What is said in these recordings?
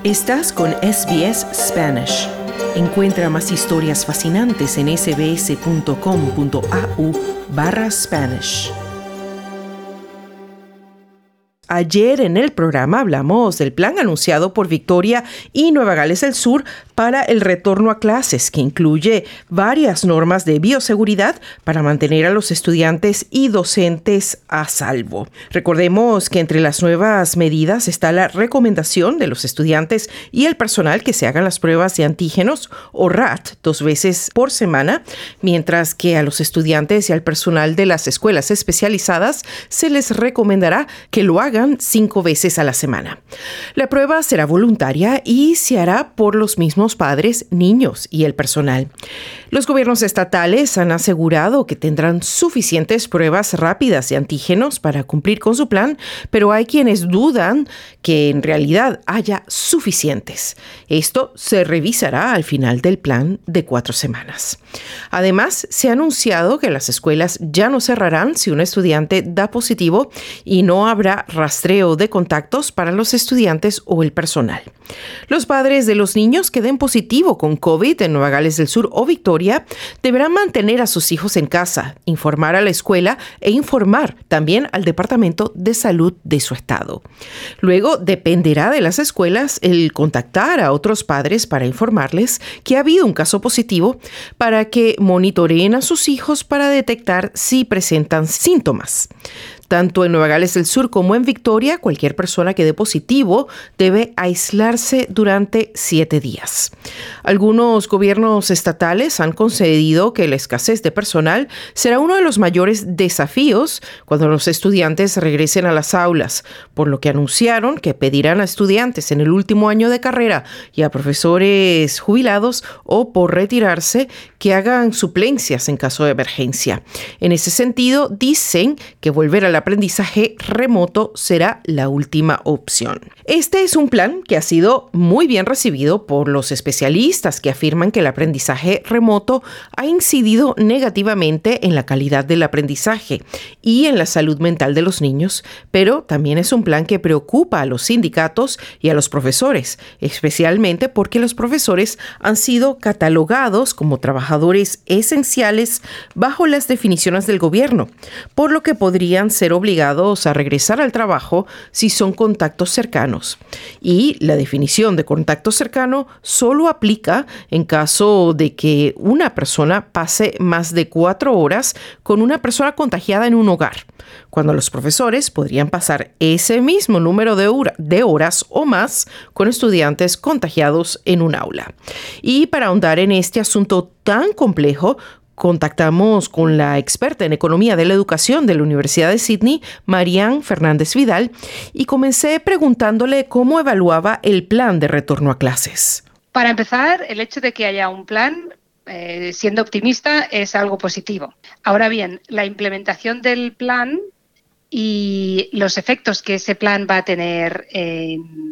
Estás con SBS Spanish. Encuentra más historias fascinantes en sbs.com.au/Spanish. Ayer en el programa hablamos del plan anunciado por Victoria y Nueva Gales del Sur para el retorno a clases, que incluye varias normas de bioseguridad para mantener a los estudiantes y docentes a salvo. Recordemos que entre las nuevas medidas está la recomendación de los estudiantes y el personal que se hagan las pruebas de antígenos o RAT 2 veces por semana, mientras que a los estudiantes y al personal de las escuelas especializadas se les recomendará que lo hagan 5 veces a la semana. La prueba será voluntaria y se hará por los mismos padres, niños y el personal. Los gobiernos estatales han asegurado que tendrán suficientes pruebas rápidas de antígenos para cumplir con su plan, pero hay quienes dudan que en realidad haya suficientes. Esto se revisará al final del plan de 4 semanas. Además, se ha anunciado que las escuelas ya no cerrarán si un estudiante da positivo y no habrá rastreo de contactos para los estudiantes o el personal. Los padres de los niños que den positivo con COVID en Nueva Gales del Sur o Victoria deberán mantener a sus hijos en casa, informar a la escuela e informar también al Departamento de Salud de su estado. Luego dependerá de las escuelas el contactar a otros padres para informarles que ha habido un caso positivo para que monitoreen a sus hijos para detectar si presentan síntomas. Tanto en Nueva Gales del Sur como en Victoria, cualquier persona que dé positivo debe aislarse durante 7 días. Algunos gobiernos estatales han concedido que la escasez de personal será uno de los mayores desafíos cuando los estudiantes regresen a las aulas, por lo que anunciaron que pedirán a estudiantes en el último año de carrera y a profesores jubilados o por retirarse que hagan suplencias en caso de emergencia. En ese sentido, dicen que volver al aprendizaje remoto será la última opción. Este es un plan que ha sido muy bien recibido por los especialistas que afirman que el aprendizaje remoto ha incidido negativamente en la calidad del aprendizaje y en la salud mental de los niños, pero también es un plan que preocupa a los sindicatos y a los profesores, especialmente porque los profesores han sido catalogados como trabajadores esenciales bajo las definiciones del gobierno, por lo que podrían ser obligados a regresar al trabajo si son contactos cercanos. Y la definición de contacto cercano solo aplica en caso de que una persona pase más de 4 horas con una persona contagiada en un hogar, cuando los profesores podrían pasar ese mismo número de horas o más con estudiantes contagiados en un aula. Y para ahondar en este asunto tan complejo, contactamos con la experta en economía de la educación de la Universidad de Sydney, Marian Fernández Vidal, y comencé preguntándole cómo evaluaba el plan de retorno a clases. Para empezar, el hecho de que haya un plan, siendo optimista, es algo positivo. Ahora bien, la implementación del plan y los efectos que ese plan va a tener en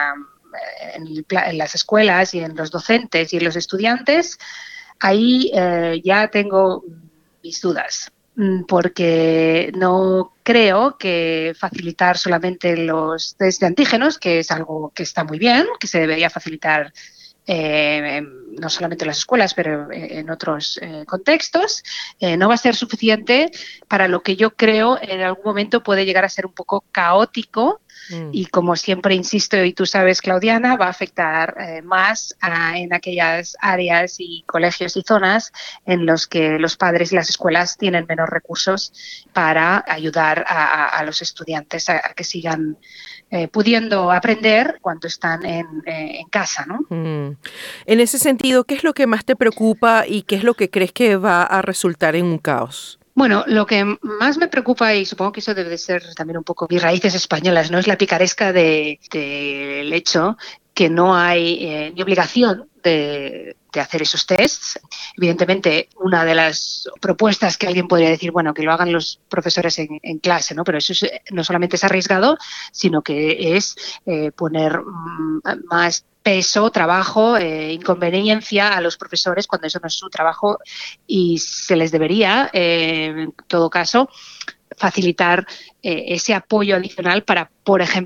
las escuelas y en los docentes y en los estudiantes, ahí ya tengo mis dudas, porque no creo que facilitar solamente los test de antígenos, que es algo que está muy bien, que se debería facilitar no solamente en las escuelas, pero en otros contextos, no va a ser suficiente para lo que yo creo en algún momento puede llegar a ser un poco caótico. Y como siempre insisto, y tú sabes, Claudiana, va a afectar más en aquellas áreas y colegios y zonas en los que los padres y las escuelas tienen menos recursos para ayudar a los estudiantes a que sigan pudiendo aprender cuando están en casa, ¿no? En ese sentido, ¿qué es lo que más te preocupa y qué es lo que crees que va a resultar en un caos? Bueno, lo que más me preocupa, y supongo que eso debe de ser también un poco mis raíces españolas, ¿no? Es la picaresca del hecho que no hay ni obligación de hacer esos tests. Evidentemente, una de las propuestas que alguien podría decir, bueno, que lo hagan los profesores en clase, ¿no? Pero eso no solamente es arriesgado, sino que es poner más peso, trabajo, inconveniencia a los profesores cuando eso no es su trabajo y se les debería, en todo caso, facilitar ese apoyo adicional para, por ejemplo,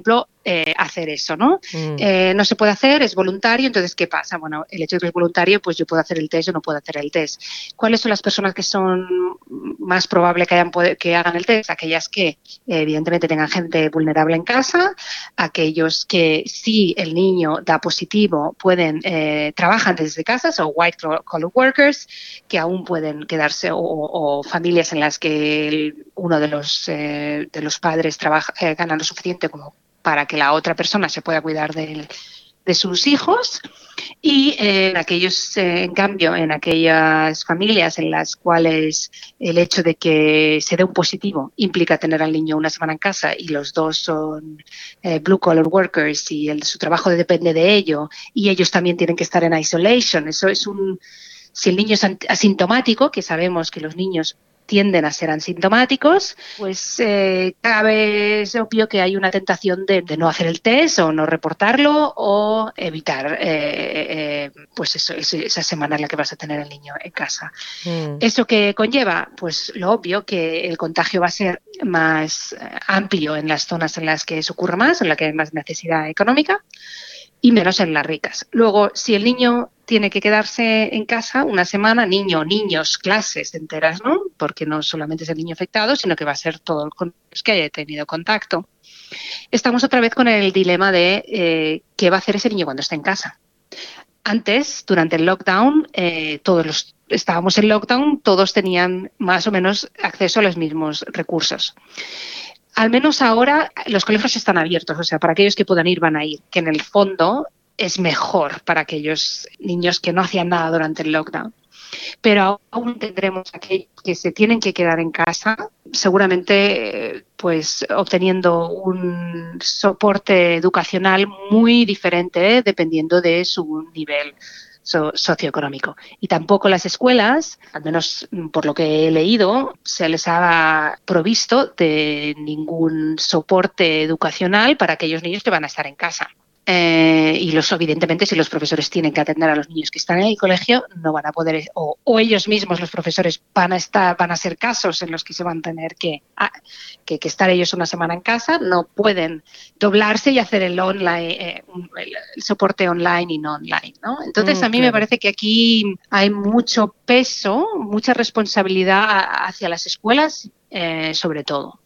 hacer eso, ¿no? No se puede hacer, es voluntario, entonces, ¿qué pasa? Bueno, el hecho de que es voluntario, pues yo puedo hacer el test o no puedo hacer el test. ¿Cuáles son las personas que son más probable que hagan el test? Aquellas que evidentemente tengan gente vulnerable en casa, aquellos que si el niño da positivo trabajan desde casas, o white collar workers, que aún pueden quedarse, o familias en las que uno de los padres gana lo suficiente como para que la otra persona se pueda cuidar de sus hijos. Y en cambio, en aquellas familias en las cuales el hecho de que se dé un positivo implica tener al niño una semana en casa y los dos son blue collar workers y su trabajo depende de ello, y ellos también tienen que estar en isolation. Si el niño es asintomático, que sabemos que los niños tienden a ser asintomáticos, pues cada vez es obvio que hay una tentación de no hacer el test o no reportarlo o evitar pues esa semana en la que vas a tener al niño en casa. ¿Eso qué conlleva? Pues lo obvio, que el contagio va a ser más amplio en las zonas en las que eso ocurre más, en las que hay más necesidad económica, y menos en las ricas. Luego, si el niño tiene que quedarse en casa una semana, niños, clases enteras, ¿no? Porque no solamente es el niño afectado, sino que va a ser todos los que haya tenido contacto. Estamos otra vez con el dilema de qué va a hacer ese niño cuando esté en casa. Antes, durante el lockdown, estábamos en lockdown, todos tenían más o menos acceso a los mismos recursos. Al menos ahora los colegios están abiertos, o sea, para aquellos que puedan ir van a ir, que en el fondo es mejor para aquellos niños que no hacían nada durante el lockdown. Pero aún tendremos aquellos que se tienen que quedar en casa, seguramente pues obteniendo un soporte educacional muy diferente dependiendo de su nivel socioeconómico. Y tampoco las escuelas, al menos por lo que he leído, se les ha provisto de ningún soporte educacional para aquellos niños que van a estar en casa. Evidentemente, si los profesores tienen que atender a los niños que están en el colegio, no van a poder, o ellos mismos, los profesores, van a ser casos en los que se van a tener que estar ellos una semana en casa, no pueden doblarse y hacer el soporte online y no online, ¿no? Entonces, a mí me parece que aquí hay mucho peso, mucha responsabilidad hacia las escuelas, sobre todo.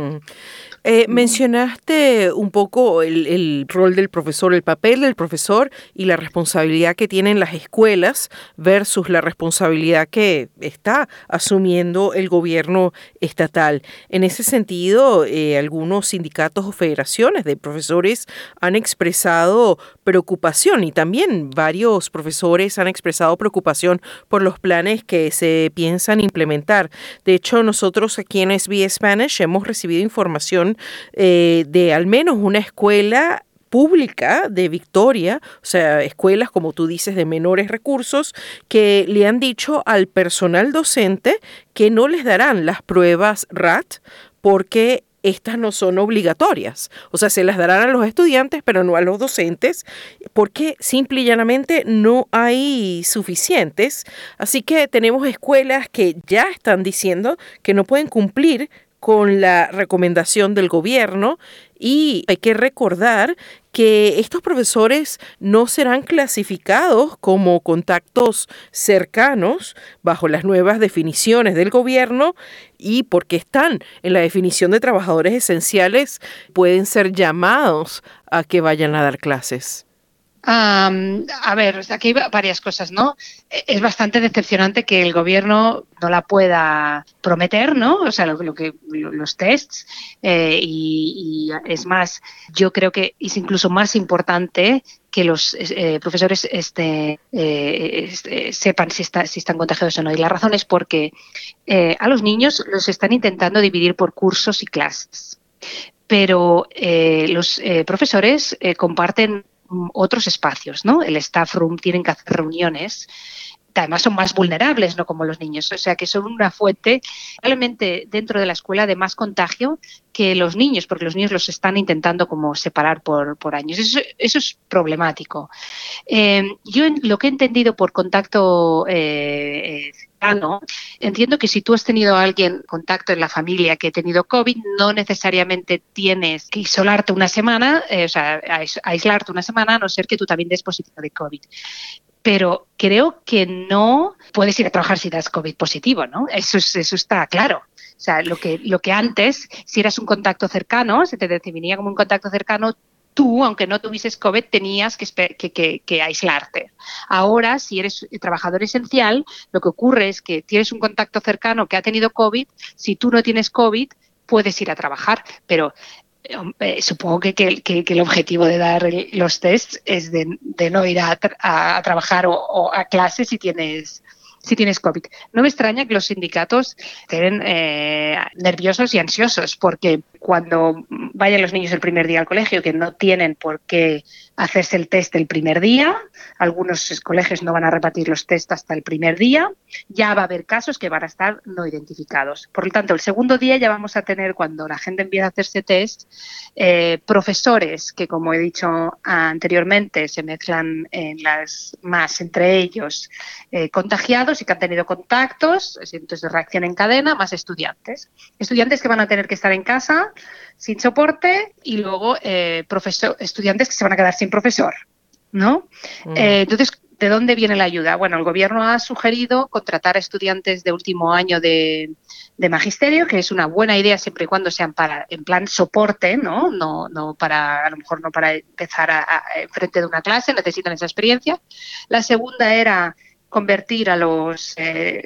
Mencionaste un poco el rol del profesor, el papel del profesor y la responsabilidad que tienen las escuelas versus la responsabilidad que está asumiendo el gobierno estatal. En ese sentido, algunos sindicatos o federaciones de profesores han expresado preocupación, y también varios profesores han expresado preocupación por los planes que se piensan implementar. De hecho, nosotros aquí en SBS Spanish hemos recibido información de al menos una escuela pública de Victoria, o sea, escuelas, como tú dices, de menores recursos, que le han dicho al personal docente que no les darán las pruebas RAT porque estas no son obligatorias. O sea, se las darán a los estudiantes, pero no a los docentes, porque simple y llanamente no hay suficientes. Así que tenemos escuelas que ya están diciendo que no pueden cumplir con la recomendación del gobierno, y hay que recordar que estos profesores no serán clasificados como contactos cercanos bajo las nuevas definiciones del gobierno, y porque están en la definición de trabajadores esenciales pueden ser llamados a que vayan a dar clases. A ver, aquí hay varias cosas, ¿no? Es bastante decepcionante que el gobierno no la pueda prometer, ¿no? O sea, los tests, y es más, yo creo que es incluso más importante que los profesores sepan si están contagiados o no. Y la razón es porque a los niños los están intentando dividir por cursos y clases, pero los profesores comparten otros espacios, ¿no? El staff room, tienen que hacer reuniones que además son más vulnerables, no como los niños, o sea que son una fuente probablemente dentro de la escuela de más contagio que los niños, porque los niños los están intentando como separar por años. Eso es problemático. Yo lo que he entendido por contacto cercano, entiendo que si tú has tenido a alguien contacto en la familia que ha tenido COVID, no necesariamente tienes que isolarte una semana, o sea, aislarte una semana, a no ser que tú también des positivo de COVID. Pero creo que no puedes ir a trabajar si das COVID positivo, ¿no? Eso está claro. O sea, lo que antes, si eras un contacto cercano, se te definía como un contacto cercano, tú, aunque no tuvieses COVID, tenías que aislarte. Ahora, si eres trabajador esencial, lo que ocurre es que tienes un contacto cercano que ha tenido COVID, si tú no tienes COVID, puedes ir a trabajar, pero supongo que el objetivo de dar los tests es de no ir a trabajar o a clase si tienes COVID. No me extraña que los sindicatos estén nerviosos y ansiosos, porque cuando vayan los niños el primer día al colegio, que no tienen por qué hacerse el test el primer día, algunos colegios no van a repartir los test hasta el primer día, ya va a haber casos que van a estar no identificados. Por lo tanto, el segundo día ya vamos a tener, cuando la gente empiece a hacerse test, profesores que, como he dicho anteriormente, se mezclan más entre ellos contagiados y que han tenido contactos, entonces de reacción en cadena, más estudiantes. Estudiantes que van a tener que estar en casa sin soporte y luego estudiantes que se van a quedar sin profesor, ¿no? Entonces, ¿de dónde viene la ayuda? Bueno, el gobierno ha sugerido contratar a estudiantes de último año de magisterio, que es una buena idea siempre y cuando sean en plan soporte, ¿no? No para, a lo mejor no para empezar frente de una clase, necesitan esa experiencia. La segunda era convertir a los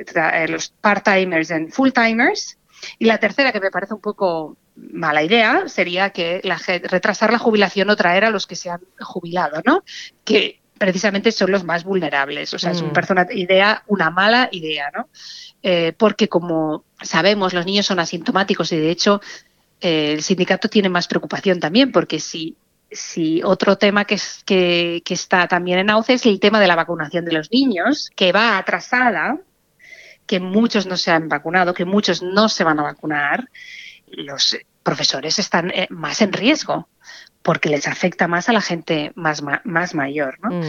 part-timers en full-timers. Y la tercera, que me parece un poco mala idea, sería que retrasar la jubilación o traer a los que se han jubilado, ¿no? Que precisamente son los más vulnerables. O sea, es una mala idea, ¿no? Porque, como sabemos, los niños son asintomáticos y, de hecho, el sindicato tiene más preocupación también, porque si otro tema que está también en auge es el tema de la vacunación de los niños, que va atrasada, que muchos no se han vacunado, que muchos no se van a vacunar. Los profesores están más en riesgo porque les afecta más a la gente más mayor, ¿no?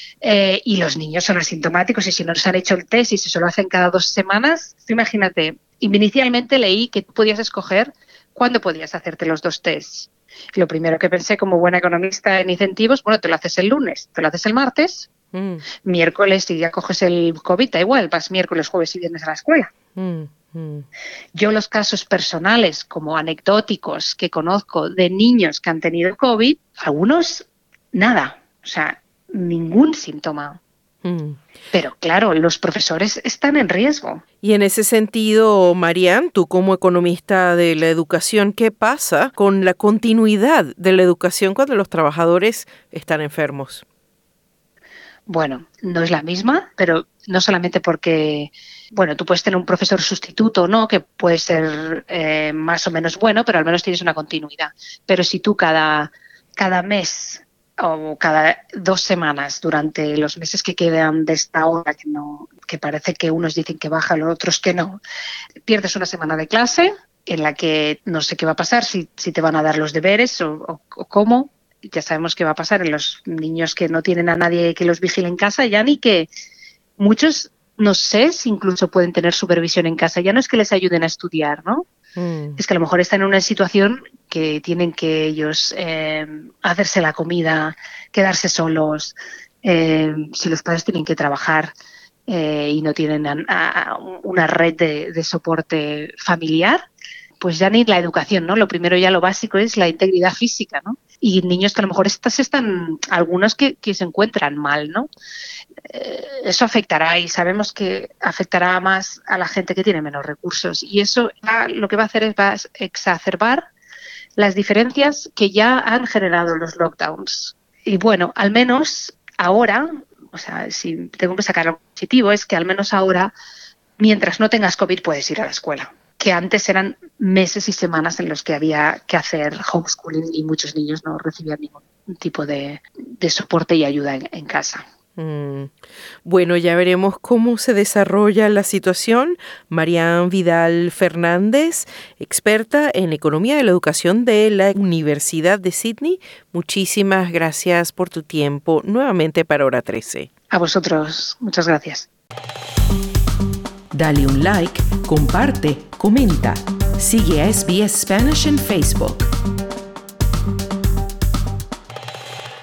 Y los niños son asintomáticos y si no se han hecho el test y si se lo hacen cada 2 semanas, imagínate, inicialmente leí que podías escoger cuándo podías hacerte los 2 tests. Y lo primero que pensé como buena economista en incentivos, bueno, te lo haces el lunes, te lo haces el martes, miércoles y ya coges el COVID, da igual, vas miércoles, jueves y viernes a la escuela. Yo los casos personales, como anecdóticos, que conozco de niños que han tenido COVID, algunos nada, o sea, ningún síntoma. Pero claro, los profesores están en riesgo. Y en ese sentido, Marian, tú como economista de la educación, ¿qué pasa con la continuidad de la educación cuando los trabajadores están enfermos? Bueno, no es la misma, pero no solamente porque, bueno, tú puedes tener un profesor sustituto, ¿no? Que puede ser más o menos bueno, pero al menos tienes una continuidad. Pero si tú cada mes o cada 2 semanas durante los meses que quedan de esta hora, que parece que unos dicen que baja, los otros que no, pierdes una semana de clase en la que no sé qué va a pasar, si te van a dar los deberes o cómo. Ya sabemos qué va a pasar en los niños que no tienen a nadie que los vigile en casa, ya ni que muchos, no sé si incluso pueden tener supervisión en casa, ya no es que les ayuden a estudiar, ¿no? Es que a lo mejor están en una situación que tienen que ellos hacerse la comida, quedarse solos, si los padres tienen que trabajar y no tienen una red de soporte familiar, pues ya ni la educación, ¿no? Lo primero, ya lo básico, es la integridad física, ¿no? Y niños que a lo mejor algunos que se encuentran mal, ¿no? Eso afectará, y sabemos que afectará más a la gente que tiene menos recursos, y eso lo que va a hacer es va a exacerbar las diferencias que ya han generado los lockdowns. Y bueno, al menos ahora, o sea, si tengo que sacar algo positivo, es que al menos ahora, mientras no tengas COVID, puedes ir a la escuela, que antes eran meses y semanas en los que había que hacer homeschooling y muchos niños no recibían ningún tipo de soporte y ayuda en casa. Bueno, ya veremos cómo se desarrolla la situación. Marian Vidal Fernández, experta en economía de la educación de la Universidad de Sydney. Muchísimas gracias por tu tiempo nuevamente para Hora 13. A vosotros, muchas gracias. Dale un like, comparte, comenta. Sigue a SBS Spanish en Facebook.